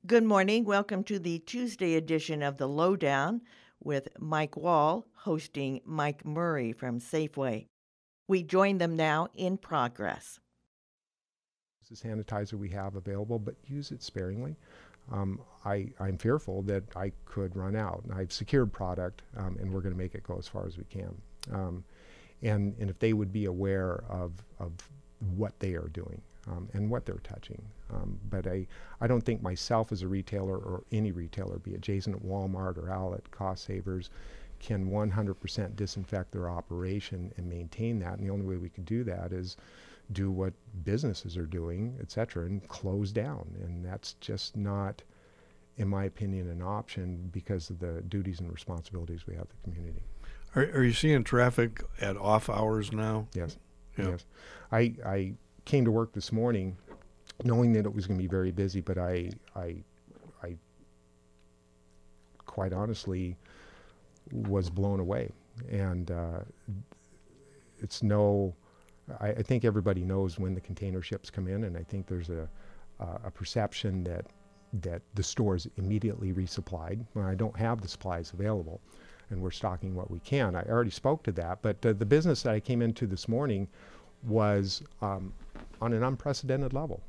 Good morning. Welcome to the Tuesday edition of The Lowdown with Mike Wall hosting Mike Murray from Safeway. We join them now in progress. The sanitizer we have available, but use it sparingly. I'm fearful that I could run out. I've secured product, and we're going to make it go as far as we can. And if they would be aware of what they are doing and what they're touching. But I don't think myself as a retailer or any retailer, be it Jason at Walmart or Al at Cost Savers, can 100% disinfect their operation and maintain that. And the only way we can do that is do what businesses are doing, et cetera, and close down. And that's just not, in my opinion, an option because of the duties and responsibilities we have to the community. Are you seeing traffic at off hours now? Yes. Yeah. Yes. I came to work this morning knowing that it was going to be very busy, but I quite honestly was blown away. And I think everybody knows when the container ships come in, and I think there's a perception that the store is immediately resupplied. When I don't have the supplies available, and we're stocking what we can. I already spoke to that, but the business that I came into this morning was on an unprecedented level.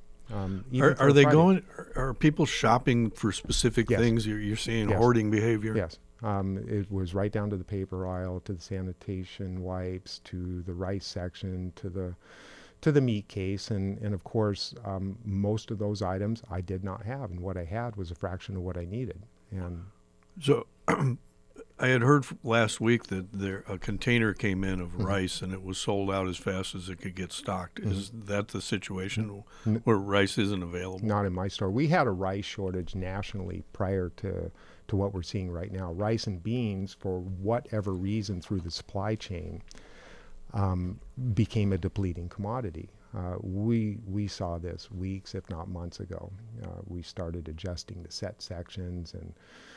Are people shopping for specific Yes. things? You're seeing Yes. hoarding behavior? Yes. It was right down to the paper aisle, to the sanitation wipes, to the rice section, to the meat case, and of course, most of those items I did not have, and what I had was a fraction of what I needed. And So I had heard last week that a container came in of rice and it was sold out as fast as it could get stocked. Is that the situation where rice isn't available? not in my store. We had a rice shortage nationally prior to what we're seeing right now. Rice and beans, for whatever reason through the supply chain, became a depleting commodity. We saw this weeks, if not months ago. We started adjusting the set sections and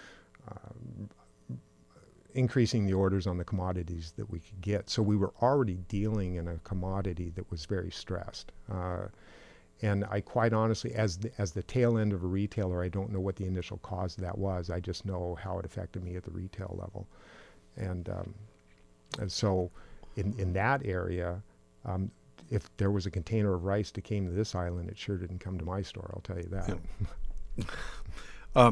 increasing the orders on the commodities that we could get. So we were already dealing in a commodity that was very stressed. And I quite honestly, as the tail end of a retailer, I don't know what the initial cause of that was. I just know how it affected me at the retail level. And so in that area, if there was a container of rice that came to this island, it sure didn't come to my store, I'll tell you that. Yeah.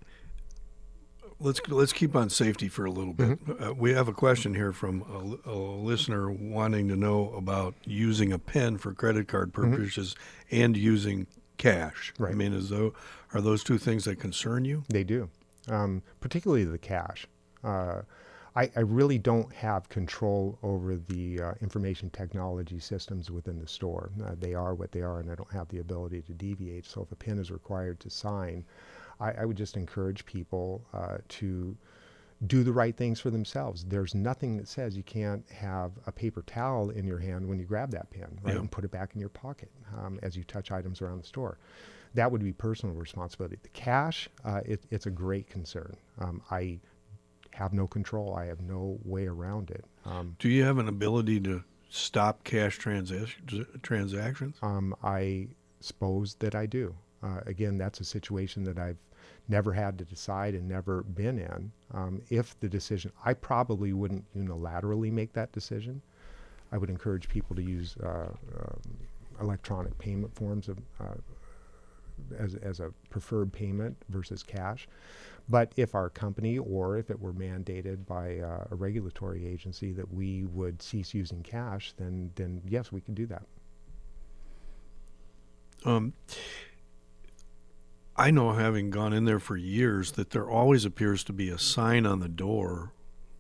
Let's keep on safety for a little bit. We have a question here from a listener wanting to know about using a pen for credit card purchases and using cash. Right. I mean, are those two things that concern you? They do, particularly the cash. I really don't have control over the information technology systems within the store. They are what they are, and I don't have the ability to deviate. So if a PIN is required to sign, I would just encourage people to do the right things for themselves. There's nothing that says you can't have a paper towel in your hand when you grab that PIN, right, and put it back in your pocket as you touch items around the store. That would be personal responsibility. The cash, it's a great concern. I have no control. I have no way around it. Do you have an ability to stop cash transactions? I suppose that I do. Again, that's a situation that I've never had to decide and never been in. If the decision, I probably wouldn't unilaterally make that decision. I would encourage people to use electronic payment forms as a preferred payment versus cash. But if our company, or if it were mandated by a regulatory agency that we would cease using cash, then yes, we could do that. I know, having gone in there for years, that there always appears to be a sign on the door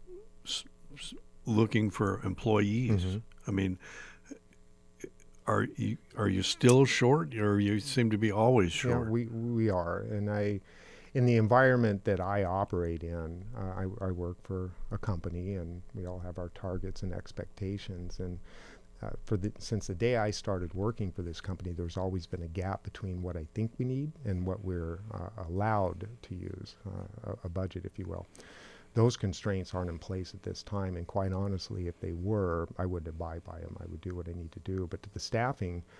looking for employees. I mean, are you still short, or you seem to be always short? Yeah, we are, and in the environment that I operate in, I work for a company, and we all have our targets and expectations. And since the day I started working for this company, there's always been a gap between what I think we need and what we're allowed to use, a budget, if you will. Those constraints aren't in place at this time, and quite honestly, if they were, I would abide by them. I would do what I need to do. But to the staffing,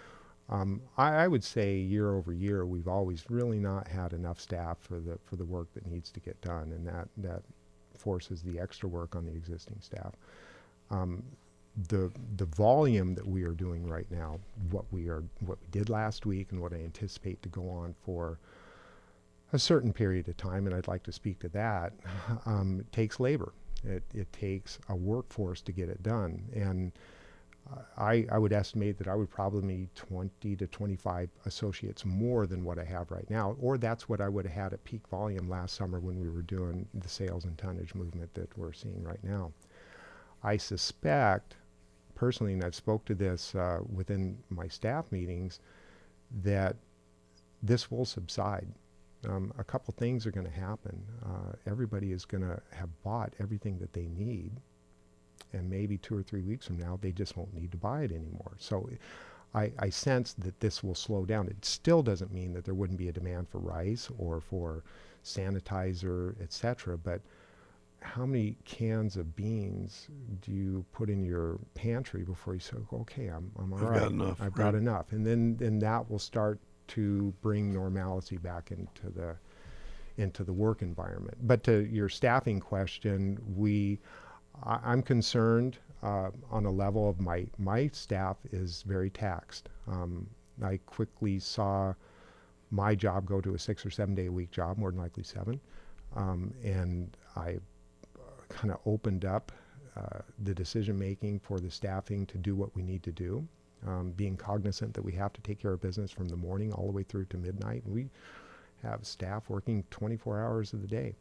I would say year over year, we've always really not had enough staff for the work that needs to get done, and that forces the extra work on the existing staff. The volume that we are doing right now, what we did last week, and what I anticipate to go on for a certain period of time, and I'd like to speak to that, it takes labor. It takes a workforce to get it done, and I would estimate that I would probably need 20 to 25 associates more than what I have right now, or that's what I would have had at peak volume last summer when we were doing the sales and tonnage movement that we're seeing right now. I suspect, personally, and I've spoke to this within my staff meetings, that this will subside. A couple things are going to happen. Everybody is going to have bought everything that they need, and maybe 2 or 3 weeks from now, they just won't need to buy it anymore. So I sense that this will slow down. It still doesn't mean that there wouldn't be a demand for rice or for sanitizer, etc., but how many cans of beans do you put in your pantry before you say, okay, I'm all right. Got enough, I've got enough. And then that will start to bring normalcy back into the work environment. But to your staffing question, I'm concerned on a level of my staff is very taxed. I quickly saw my job go to a 6 or 7 day a week job, more than likely 7, and I kind of opened up the decision making for the staffing to do what we need to do, being cognizant that we have to take care of business from the morning all the way through to midnight. We have staff working 24 hours of the day.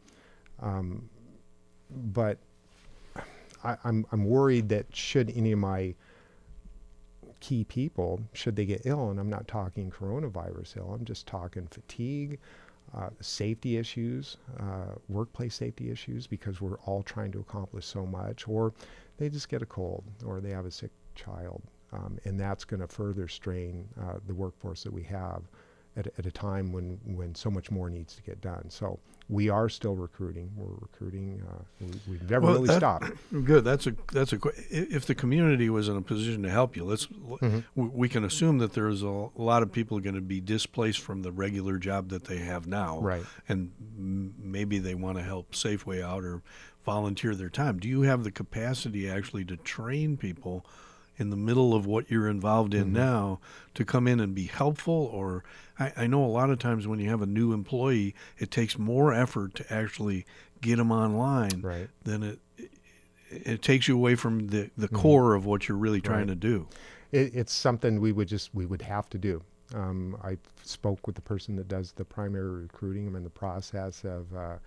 But I'm worried that should any of my key people, should they get ill, and I'm not talking coronavirus ill, I'm just talking fatigue, safety issues, workplace safety issues, because we're all trying to accomplish so much, or they just get a cold, or they have a sick child, and that's going to further strain the workforce that we have at a time when so much more needs to get done. So we are still recruiting. We're recruiting. We've never really stopped. Good. If the community was in a position to help you, we can assume that there's a lot of people going to be displaced from the regular job that they have now, right? And maybe they want to help Safeway out or volunteer their time. Do you have the capacity actually to train people in the middle of what you're involved in now to come in and be helpful? Or I know a lot of times when you have a new employee, it takes more effort to actually get them online than it takes you away from the core of what you're really trying to do. It's something we would have to do. I spoke with the person that does the primary recruiting. I'm in the process of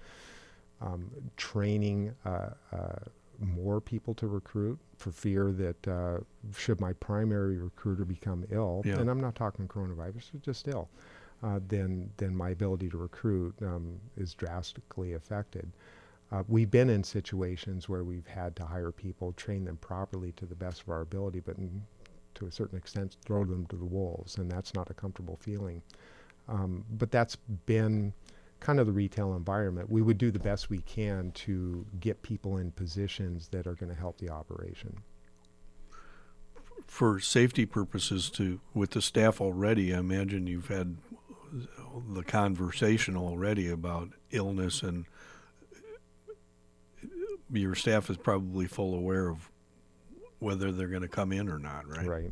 training more people to recruit, for fear that should my primary recruiter become ill, and I'm not talking coronavirus, just ill, then my ability to recruit is drastically affected. We've been in situations where we've had to hire people, train them properly to the best of our ability, but to a certain extent throw them to the wolves, and that's not a comfortable feeling. But that's been kind of the retail environment. We would do the best we can to get people in positions that are going to help the operation. For safety purposes, with the staff already, I imagine you've had the conversation already about illness, and your staff is probably full aware of whether they're going to come in or not, right?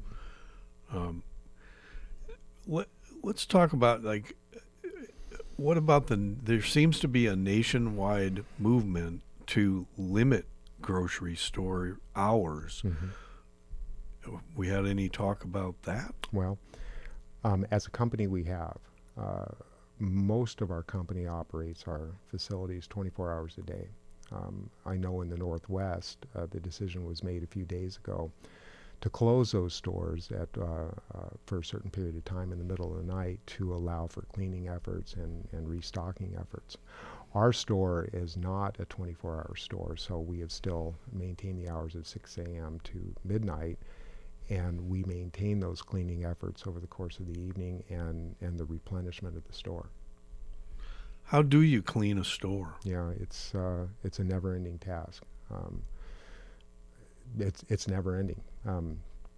Right. Let's talk about, what about there seems to be a nationwide movement to limit grocery store hours. We had any talk about that? Well, as a company, we have. Most of our company operates our facilities 24 hours a day. I know in the Northwest, the decision was made a few days ago to close those stores for a certain period of time in the middle of the night to allow for cleaning efforts and restocking efforts. Our store is not a 24-hour store, so we have still maintained the hours of 6 a.m. to midnight, and we maintain those cleaning efforts over the course of the evening and the replenishment of the store. How do you clean a store? Yeah, it's a never-ending task. It's never-ending.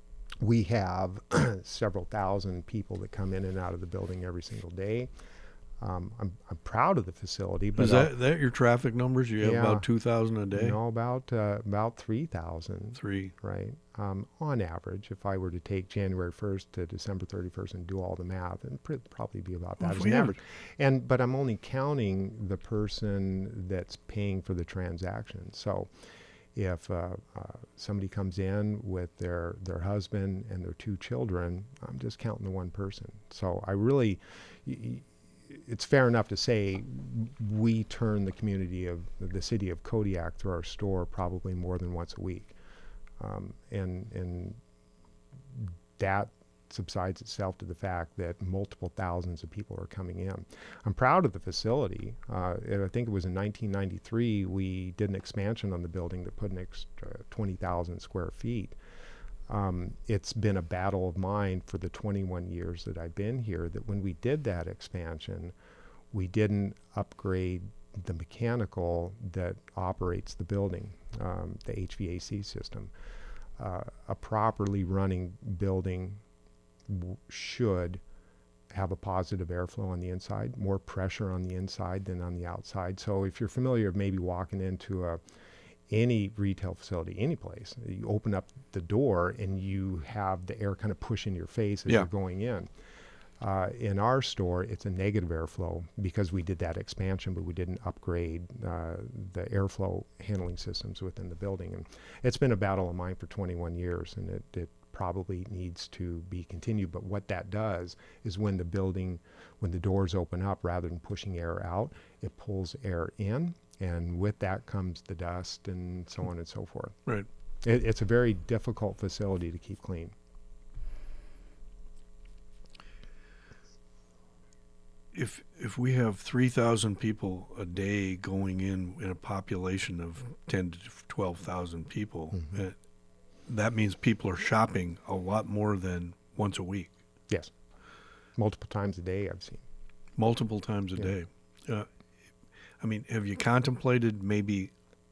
We have several thousand people that come in and out of the building every single day. I'm proud of the facility, but Is that your traffic numbers? You have Yeah. about 2,000 a day? about 3,000, 3. right? On average, if I were to take January 1st to December 31st and do all the math, it'd probably be about Well, that if as we an have- average. But I'm only counting the person that's paying for the transaction. So if somebody comes in with their husband and their 2 children, I'm just counting the one person. So I really, it's fair enough to say we turn the community of the city of Kodiak through our store probably more than once a week. And that subsides itself to the fact that multiple thousands of people are coming in. I'm proud of the facility. I think it was in 1993 we did an expansion on the building that put an extra 20,000 square feet. It's been a battle of mine for the 21 years that I've been here that when we did that expansion, we didn't upgrade the mechanical that operates the building, the HVAC system. A properly running building should have a positive airflow on the inside, more pressure on the inside than on the outside. So if you're familiar with maybe walking into any retail facility, any place, you open up the door and you have the air kind of push in your face as Yeah. you're going in. In our store, it's a negative airflow because we did that expansion, but we didn't upgrade the airflow handling systems within the building. And it's been a battle of mine for 21 years, and it probably needs to be continued. But what that does is when the doors open up, rather than pushing air out, it pulls air in, and with that comes the dust and so on and so forth. Right. It's a very difficult facility to keep clean. If we have 3,000 people a day going in a population of 10 to 12,000 people, that means people are shopping a lot more than once a week, Yes. Multiple times a day I've seen. multiple times a Yeah. day. I mean, have you contemplated maybe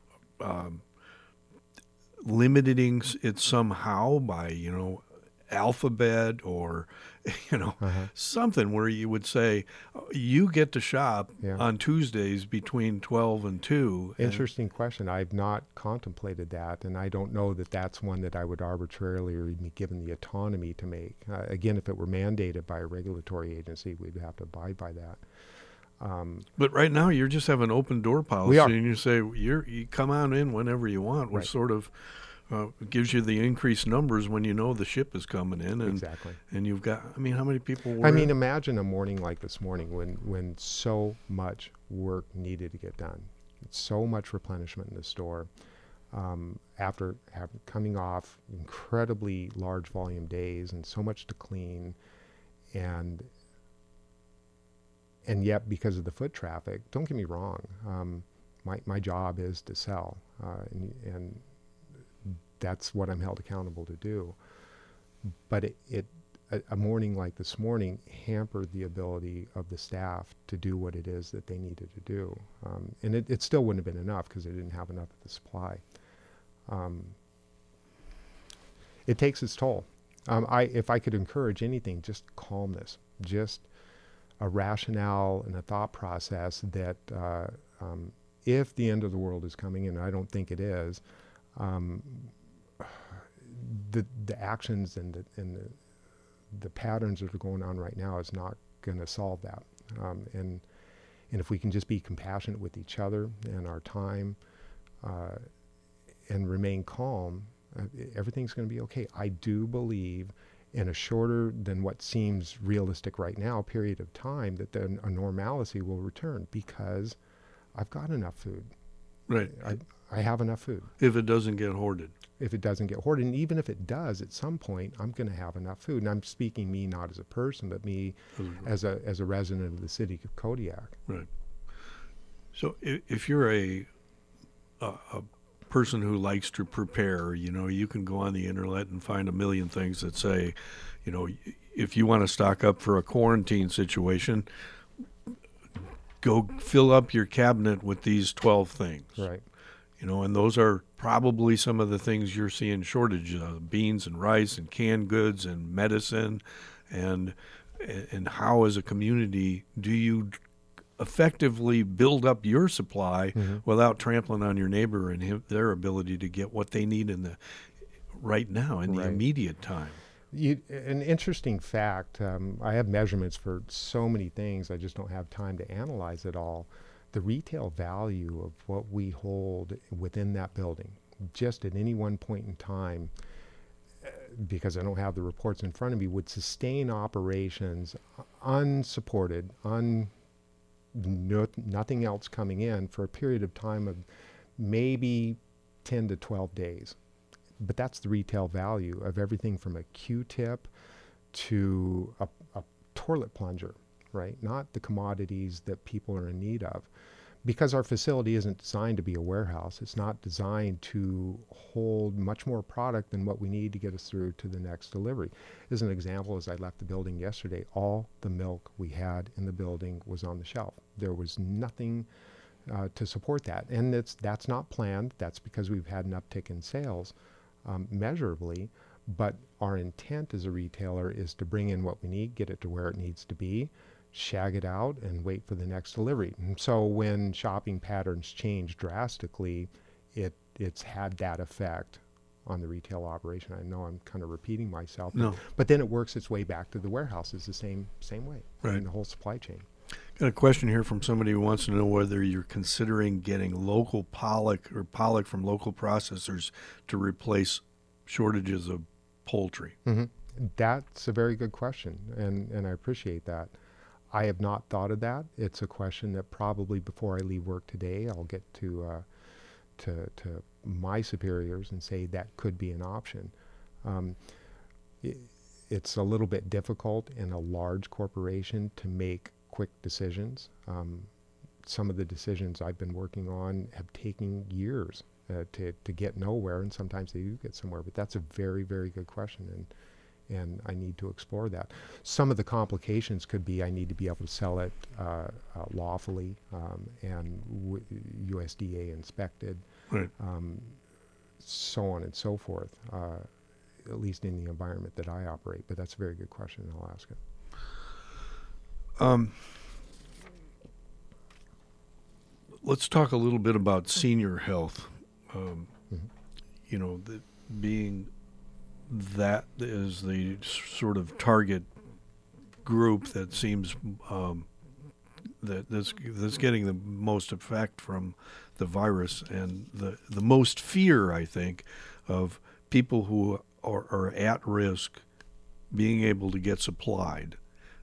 limiting it somehow by, alphabet or, something where you would say, you get to shop Yeah. on Tuesdays between 12 and 2. Interesting question. I've not contemplated that, and I don't know that that's one that I would arbitrarily or be given the autonomy to make. Again, if it were mandated by a regulatory agency, we'd have to abide by that. But right now, you're just have an open door policy, We are. and you say you come on in whenever you want, which Right. sort of gives you the increased numbers when you know the ship is coming in, and Exactly. and you've got. I mean, how many people were? I mean, imagine a morning like this morning when so much work needed to get done, so much replenishment in the store. After coming off incredibly large volume days and so much to clean, and yet because of the foot traffic, don't get me wrong, my job is to sell, and that's what I'm held accountable to do. But a morning like this morning hampered the ability of the staff to do what it is that they needed to do. And it still wouldn't have been enough because they didn't have enough of the supply. It takes its toll. If I could encourage anything, just calmness, just a rationale and a thought process that if the end of the world is coming, and I don't think it is, the actions and the patterns that are going on right now is not going to solve that. And if we can just be compassionate with each other and our time and remain calm, everything's going to be okay. I do believe in a shorter than what seems realistic right now period of time that then a normalcy will return because I've got enough food. right. I have enough food. If it doesn't get hoarded. If it doesn't get hoarded, and even if it does, at some point, I'm going to have enough food. And I'm speaking me not as a person, but me as a resident of the city of Kodiak. Right. So if you're a person who likes to prepare, you can go on the internet and find a million things that say, if you want to stock up for a quarantine situation, go fill up your cabinet with these 12 things. Right. And those are probably some of the things you're seeing shortage of: beans and rice and canned goods and medicine. And how, as a community, do you effectively build up your supply without trampling on your neighbor and their ability to get what they need in the immediate time? An interesting fact, I have measurements for so many things, I just don't have time to analyze it all. The retail value of what we hold within that building, just at any one point in time, because I don't have the reports in front of me, would sustain operations unsupported, nothing else coming in for a period of time of maybe 10 to 12 days. But that's the retail value of everything from a Q-tip to a toilet plunger, right? Not the commodities that people are in need of. Because our facility isn't designed to be a warehouse, it's not designed to hold much more product than what we need to get us through to the next delivery. As an example, as I left the building yesterday, all the milk we had in the building was on the shelf. There was nothing to support that. And that's not planned. That's because we've had an uptick in sales measurably. But our intent as a retailer is to bring in what we need, get it to where it needs to be, shag it out, and wait for the next delivery. And so when shopping patterns change drastically, it's had that effect on the retail operation. I know I'm kind of repeating myself, but then it works its way back to the warehouses the same way, right, in the whole supply chain. Got a question here from somebody who wants to know whether you're considering getting local pollock or pollock from local processors to replace shortages of poultry. That's a very good question, and I appreciate that. I have not thought of that. It's a question that probably before I leave work today, I'll get to my superiors and say that could be an option. It's a little bit difficult in a large corporation to make quick decisions. Some of the decisions I've been working on have taken years to get nowhere, and sometimes they do get somewhere. But that's a very, very good question, and I need to explore that. Some of the complications could be I need to be able to sell it lawfully and USDA inspected, right, so on and so forth, at least in the environment that I operate. But that's a very good question, and I'll ask it. Let's talk a little bit about senior health. Being that is the sort of target group that seems that's getting the most effect from the virus, and the most fear, I think, of people who are at risk being able to get supplied.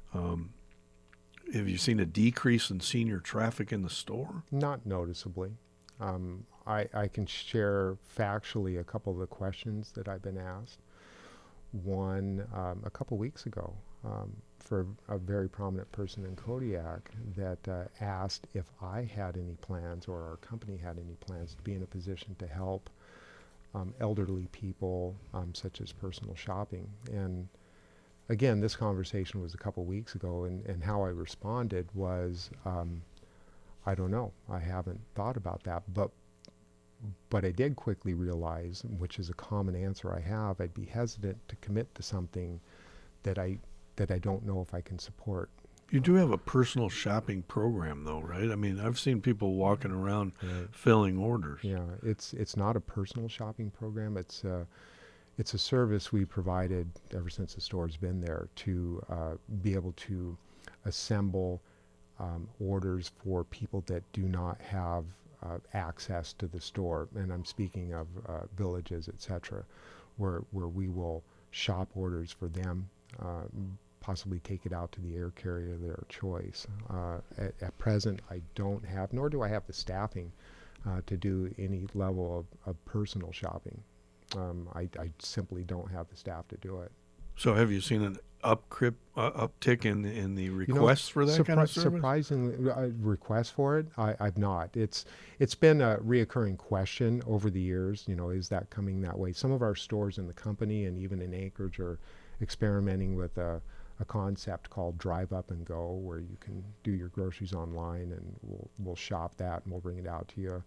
Have you seen a decrease in senior traffic in the store? Not noticeably. I can share factually a couple of the questions that I've been asked. One, a couple weeks ago, for a very prominent person in Kodiak that asked if I had any plans or our company had any plans to be in a position to help elderly people, such as personal shopping. And again, this conversation was a couple weeks ago, and how I responded was, I don't know. I haven't thought about that. But I did quickly realize, which is a common answer I have, I'd be hesitant to commit to something that I don't know if I can support. You do have a personal shopping program, though, right? I mean, I've seen people walking around filling orders. Yeah, it's not a personal shopping program. It's a service we provided ever since the store's been there to be able to assemble orders for people that do not have access to the store, and I'm speaking of villages, etc., where we will shop orders for them, possibly take it out to the air carrier of their choice. At present, I don't have, nor do I have the staffing to do any level of personal shopping. I simply don't have the staff to do it. So have you seen an uptick in the requests for that kind of service? Surprisingly, requests for it, I've not. It's been a reoccurring question over the years. Is that coming that way? Some of our stores in the company and even in Anchorage are experimenting with a concept called Drive Up and Go, where you can do your groceries online and we'll shop that and we'll bring it out to you.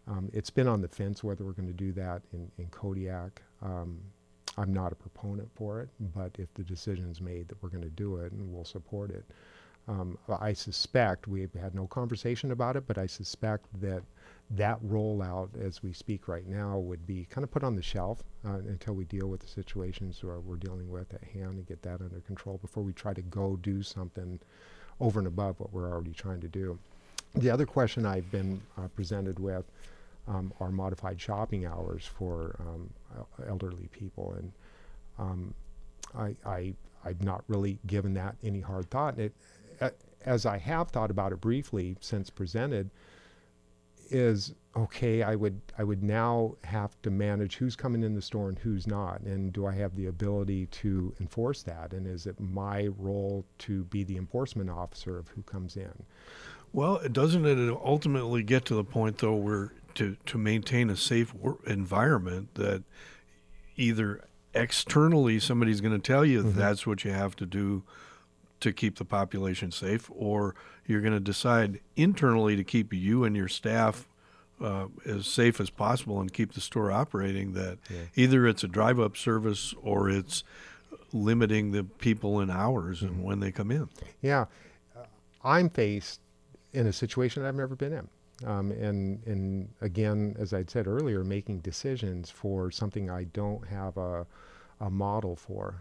It's been on the fence whether we're going to do that in Kodiak. I'm not a proponent for it, but if the decision's made that we're going to do it, and we'll support it. I suspect, we've had no conversation about it, but I suspect that that rollout as we speak right now would be kind of put on the shelf until we deal with the situations we're dealing with at hand and get that under control before we try to go do something over and above what we're already trying to do. The other question I've been presented with are modified shopping hours for elderly people, and I've not really given that any hard thought. As I have thought about it briefly since presented, is okay. I would now have to manage who's coming in the store and who's not, and do I have the ability to enforce that? And is it my role to be the enforcement officer of who comes in? Well, doesn't it ultimately get to the point though where to maintain a safe environment that either externally somebody's going to tell you that's what you have to do to keep the population safe, or you're going to decide internally to keep you and your staff as safe as possible and keep the store operating, that either it's a drive-up service or it's limiting the people in hours and when they come in. Yeah. I'm faced in a situation I've never been in. And again, as I'd said earlier, making decisions for something I don't have a model for.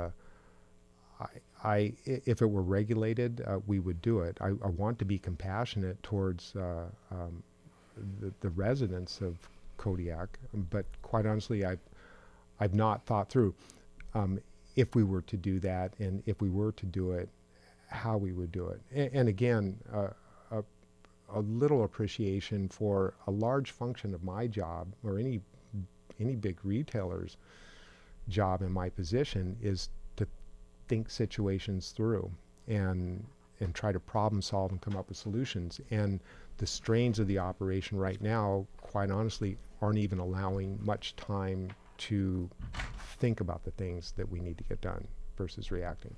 If it were regulated, we would do it. I want to be compassionate towards the residents of Kodiak, but quite honestly, I've not thought through if we were to do that, and if we were to do it, how we would do it. And again, a little appreciation for a large function of my job, or any big retailer's job in my position, is to think situations through and try to problem solve and come up with solutions. And the strains of the operation right now, quite honestly, aren't even allowing much time to think about the things that we need to get done versus reacting.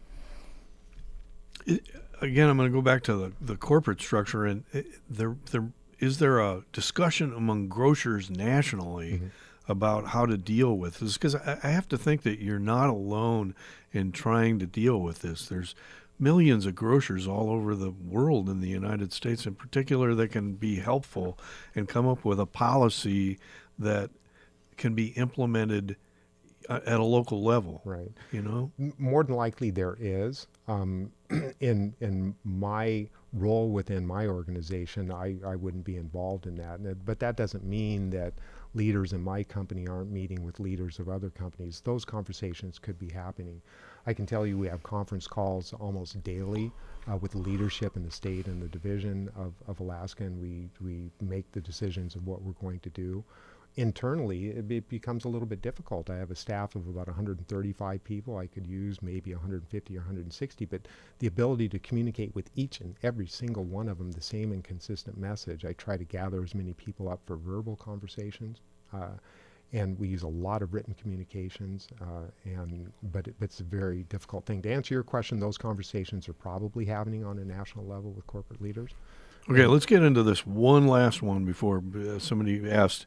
Again, I'm going to go back to the corporate structure, and is there a discussion among grocers nationally about how to deal with this? Because I have to think that you're not alone in trying to deal with this. There's millions of grocers all over the world, in the United States in particular, that can be helpful and come up with a policy that can be implemented at a local level. Right. You know? More than likely there is. In my role within my organization, I wouldn't be involved in that. But that doesn't mean that leaders in my company aren't meeting with leaders of other companies. Those conversations could be happening. I can tell you we have conference calls almost daily with leadership in the state and the division of Alaska, and we make the decisions of what we're going to do. Internally, it becomes a little bit difficult. I have a staff of about 135 people. I could use maybe 150 or 160, but the ability to communicate with each and every single one of them the same and consistent message. I try to gather as many people up for verbal conversations, and we use a lot of written communications, but it's a very difficult thing. To answer your question, those conversations are probably happening on a national level with corporate leaders. Okay, let's get into this one last one before somebody asked.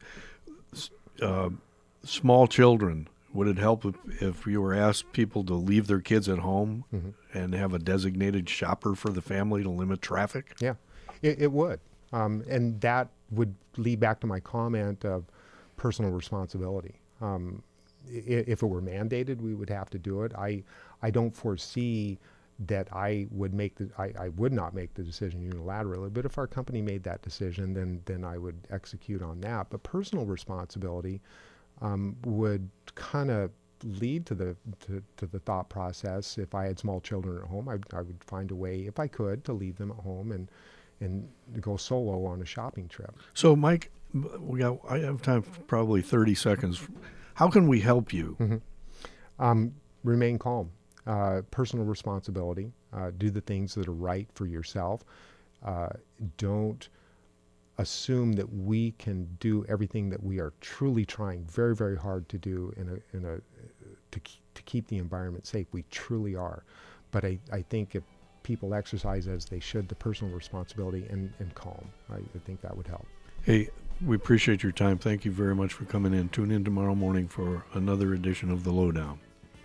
Small children, would it help if you were asked people to leave their kids at home and have a designated shopper for the family to limit traffic? Yeah, it would. And that would lead back to my comment of personal responsibility. If it were mandated, we would have to do it. I don't foresee that I would not make the decision unilaterally, but if our company made that decision, then I would execute on that. But personal responsibility would kind of lead to the thought process. If I had small children at home, I would find a way, if I could, to leave them at home and go solo on a shopping trip. So, Mike, I have time for probably 30 seconds. How can we help you? Remain calm. Personal responsibility. Do the things that are right for yourself. Don't assume that we can do everything that we are truly trying very, very hard to do to keep the environment safe. We truly are. But I think if people exercise as they should the personal responsibility and calm, I think that would help. Hey, We appreciate your time. Thank you very much for coming in. Tune in tomorrow morning for another edition of The Lowdown.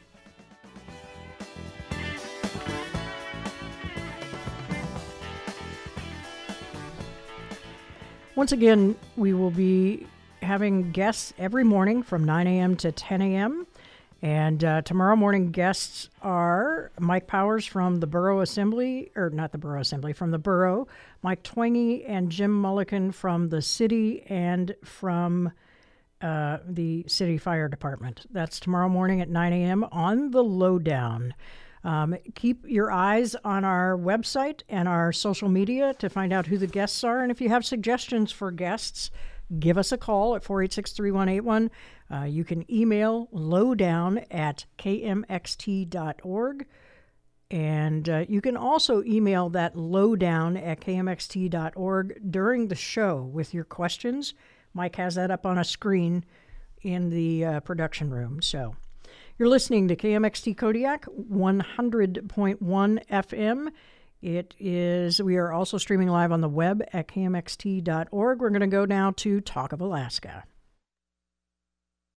Once again, we will be having guests every morning from 9 a.m. to 10 a.m. And tomorrow morning guests are Mike Powers from the Borough Assembly, or not the Borough Assembly, from the Borough, Mike Twangy and Jim Mulliken from the city and from the City Fire Department. That's tomorrow morning at 9 a.m. on The Lowdown. Keep your eyes on our website and our social media to find out who the guests are. And if you have suggestions for guests, give us a call at 486-3181. You can email lowdown@kmxt.org. And you can also email that lowdown@kmxt.org during the show with your questions. Mike has that up on a screen in the production room. So you're listening to KMXT Kodiak 100.1 FM. We are also streaming live on the web at kmxt.org. We're going to go now to Talk of Alaska.